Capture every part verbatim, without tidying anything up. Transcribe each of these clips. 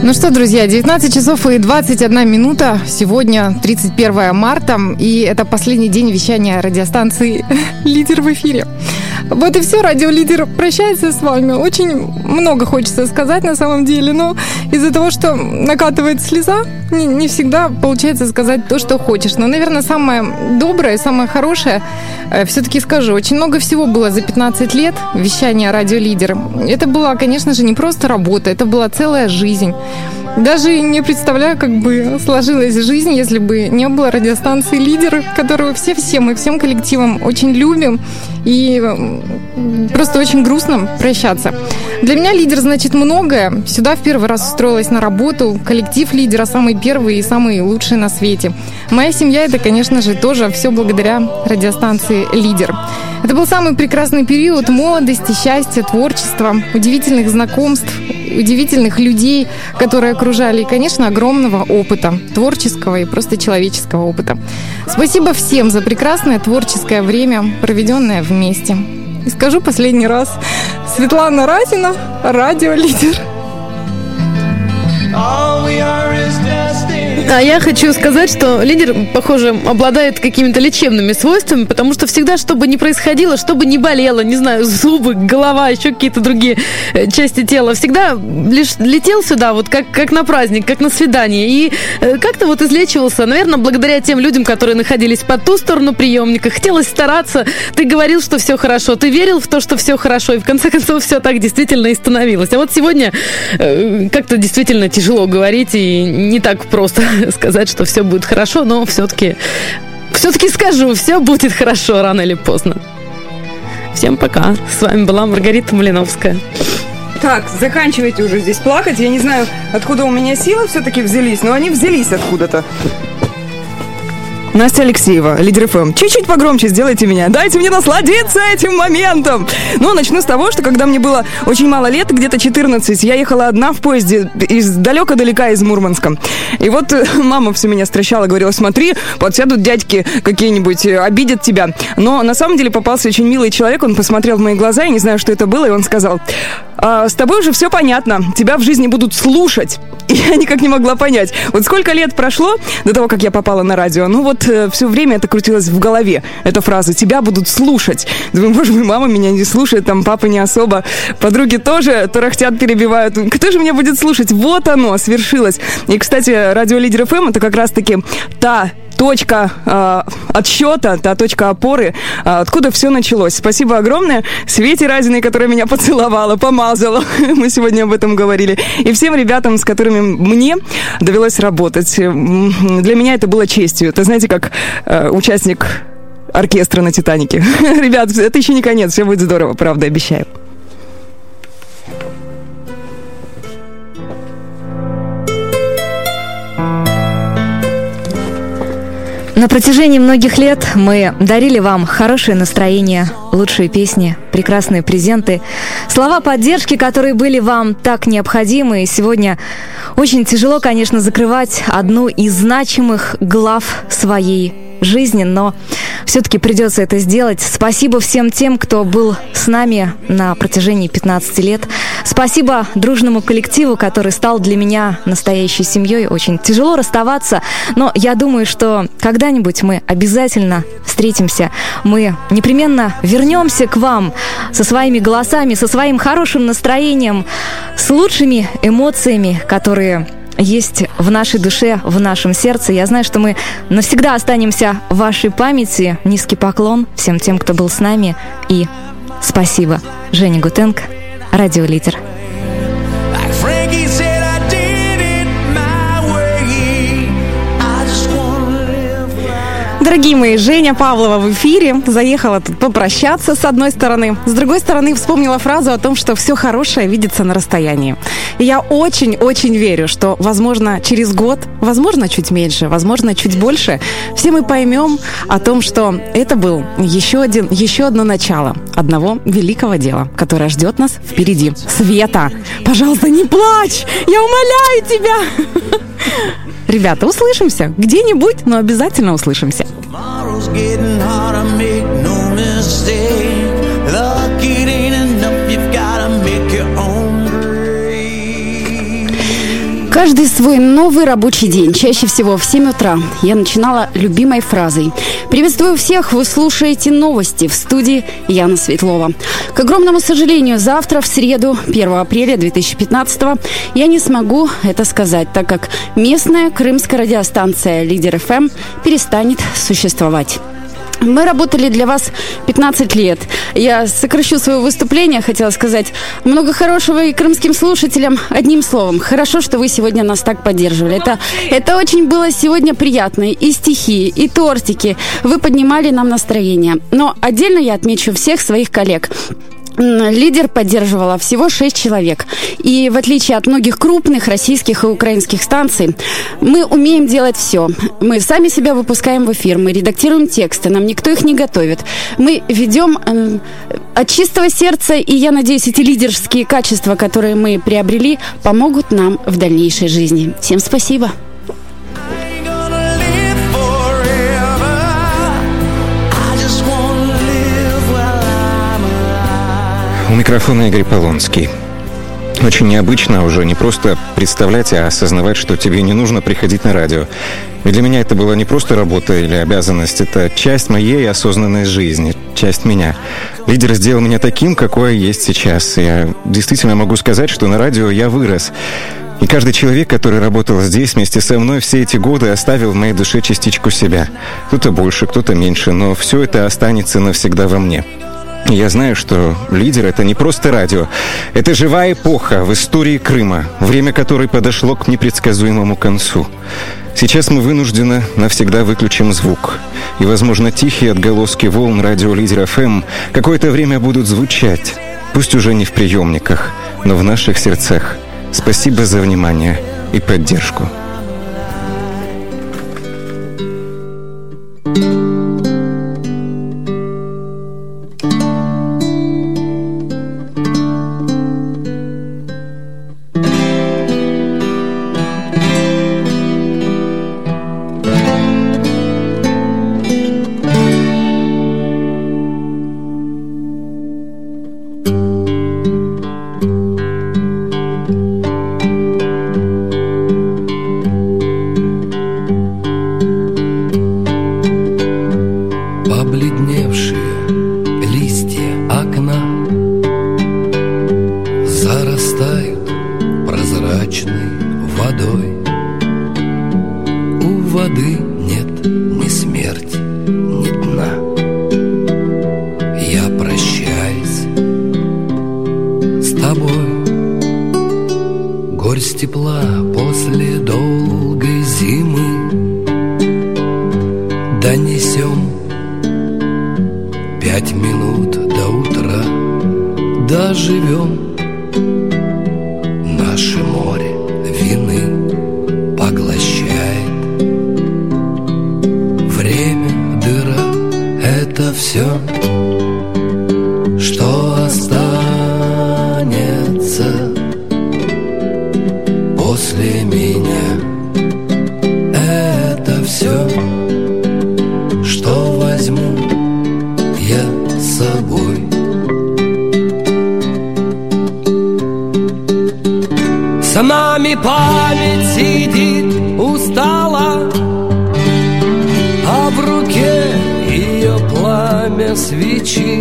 Ну что, друзья, девятнадцать часов и двадцать одна минута. Сегодня тридцать первое марта, и это последний день вещания радиостанции «Лидер» в эфире. Вот и все, радио «Лидер» прощается с вами. Очень много хочется сказать на самом деле, но из-за того, что накатывает слеза, не, не всегда получается сказать то, что хочешь. Но, наверное, самое доброе, самое хорошее э, все-таки скажу. Очень много всего было за пятнадцать лет вещания радио «Лидер». Это была, конечно же, не просто работа, это была целая жизнь. Даже не представляю, как бы сложилась жизнь, если бы не было радиостанции «Лидер», которую все-все мы всем коллективом очень любим. И просто очень грустно прощаться. Для меня «Лидер» значит многое. Сюда в первый раз устроилась на работу. Коллектив «Лидера» самый первый и самый лучший на свете. Моя семья — это, конечно же, тоже все благодаря радиостанции «Лидер». Это был самый прекрасный период молодости, счастья, творчества, удивительных знакомств, удивительных людей, которые окружали, и, конечно, огромного опыта, творческого и просто человеческого опыта. Спасибо всем за прекрасное творческое время, проведенное вместе. И скажу последний раз: Светлана Разина, радио «Лидер». А я хочу сказать, что «Лидер», похоже, обладает какими-то лечебными свойствами, потому что всегда, что бы ни происходило, что бы ни болело, не знаю, зубы, голова, еще какие-то другие части тела, всегда лишь летел сюда вот как, как на праздник, как на свидание, и как-то вот излечивался, наверное, благодаря тем людям, которые находились по ту сторону приемника. Хотелось стараться, ты говорил, что все хорошо, ты верил в то, что все хорошо, и в конце концов все так действительно и становилось. А вот сегодня как-то действительно тяжело говорить, и не так просто сказать, что все будет хорошо, но все-таки, все-таки скажу, все будет хорошо рано или поздно. Всем пока. С вами была Маргарита Малиновская. Так, заканчивайте уже здесь плакать. Я не знаю, откуда у меня силы все-таки взялись, но они взялись откуда-то. Настя Алексеева, Лидер эф эм. Чуть-чуть погромче сделайте меня. Дайте мне насладиться этим моментом. Ну, начну с того, что когда мне было очень мало лет, где-то четырнадцать, я ехала одна в поезде из далеко-далека из Мурманска. И вот мама все меня стращала, говорила: смотри, подсядут дядьки какие-нибудь, обидят тебя. Но на самом деле попался очень милый человек, он посмотрел в мои глаза, я не знаю, что это было, и он сказал: а, с тобой уже все понятно, тебя в жизни будут слушать. И я никак не могла понять, вот сколько лет прошло до того, как я попала на радио. Ну вот э, все время это крутилось в голове, эта фраза: тебя будут слушать. Думаю, боже мой, мама меня не слушает, там папа не особо, подруги тоже тарахтят, перебивают. Кто же меня будет слушать? Вот оно, свершилось. И, кстати, радио Лидер эф эм — это как раз-таки та точка э, отсчета, та точка опоры, э, откуда все началось. Спасибо огромное Свете Разиной, которая меня поцеловала, помазала. Мы сегодня об этом говорили. И всем ребятам, с которыми мне довелось работать. Для меня это было честью. Это, знаете, как э, участник оркестра на «Титанике». Ребят, это еще не конец. Все будет здорово, правда, обещаю. На протяжении многих лет мы дарили вам хорошее настроение, лучшие песни, прекрасные презенты, слова поддержки, которые были вам так необходимы. И сегодня очень тяжело, конечно, закрывать одну из значимых глав своей жизни, но все-таки придется это сделать. Спасибо всем тем, кто был с нами на протяжении пятнадцати лет. Спасибо дружному коллективу, который стал для меня настоящей семьей. Очень тяжело расставаться, но я думаю, что когда-нибудь мы обязательно встретимся. Мы непременно вернемся к вам со своими голосами, со своим хорошим настроением, с лучшими эмоциями, которые есть в нашей душе, в нашем сердце. Я знаю, что мы навсегда останемся в вашей памяти. Низкий поклон всем тем, кто был с нами. И спасибо. Женя Гутенко, радио «Лидер». Дорогие мои, Женя Павлова в эфире. Заехала тут попрощаться с одной стороны. С другой стороны, вспомнила фразу о том, что все хорошее видится на расстоянии. И я очень-очень верю, что, возможно, через год, возможно, чуть меньше, возможно, чуть больше, все мы поймем о том, что это был еще, один, еще одно начало одного великого дела, которое ждет нас впереди. Света, пожалуйста, не плачь! Я умоляю тебя! Ребята, услышимся где-нибудь, но обязательно услышимся. Каждый свой новый рабочий день, чаще всего в семь утра, я начинала любимой фразой: «Приветствую всех, вы слушаете новости», в студии Яна Светлова. К огромному сожалению, завтра, в среду, первого апреля две тысячи пятнадцатого, я не смогу это сказать, так как местная крымская радиостанция «Лидер эф эм» перестанет существовать. Мы работали для вас пятнадцать лет. Я сокращу свое выступление, хотела сказать много хорошего и крымским слушателям. Одним словом, хорошо, что вы сегодня нас так поддерживали. Это, это очень было сегодня приятно. И стихи, и тортики. Вы поднимали нам настроение. Но отдельно я отмечу всех своих коллег. Лидер поддерживала всего шесть человек. И в отличие от многих крупных российских и украинских станций, мы умеем делать все. Мы сами себя выпускаем в эфир, мы редактируем тексты, нам никто их не готовит. Мы ведем э, от чистого сердца, и я надеюсь, эти лидерские качества, которые мы приобрели, помогут нам в дальнейшей жизни. Всем спасибо. У микрофона Игорь Полонский. Очень необычно уже не просто представлять, а осознавать, что тебе не нужно приходить на радио. Ведь для меня это была не просто работа или обязанность, это часть моей осознанной жизни, часть меня. Лидер сделал меня таким, какой я есть сейчас. Я действительно могу сказать, что на радио я вырос. И каждый человек, который работал здесь вместе со мной все эти годы, оставил в моей душе частичку себя. Кто-то больше, кто-то меньше, но все это останется навсегда во мне. Я знаю, что «Лидер» — это не просто радио. Это живая эпоха в истории Крыма, время которой подошло к непредсказуемому концу. Сейчас мы вынуждены навсегда выключим звук. И, возможно, тихие отголоски волн радио «Лидер эф эм» какое-то время будут звучать. Пусть уже не в приемниках, но в наших сердцах. Спасибо за внимание и поддержку. За нами память сидит устала, а в руке ее пламя свечи.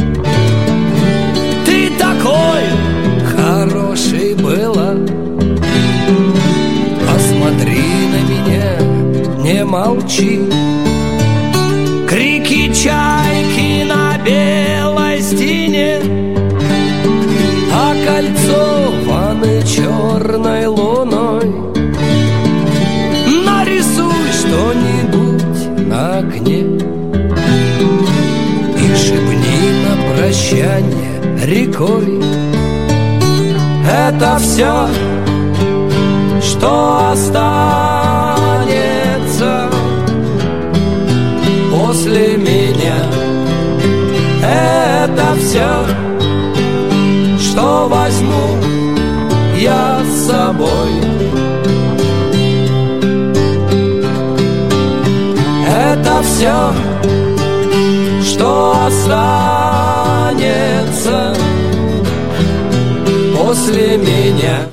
Ты такой хороший была, посмотри на меня, не молчи. Крики чайки на белой стене, а кольцо ваны черной луной. Нарисуй что-нибудь на окне и шепни на прощание рекой. Это все, что останется после меня. Это все, что возьму я с собой. Это все, что останется после меня.